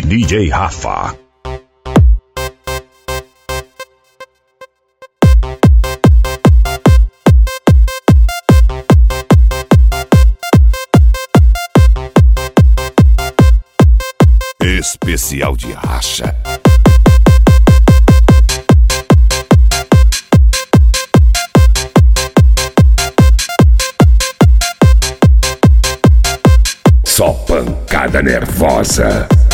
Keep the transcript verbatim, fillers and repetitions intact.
D J Rafa. Especial de racha. Só pancada nervosa.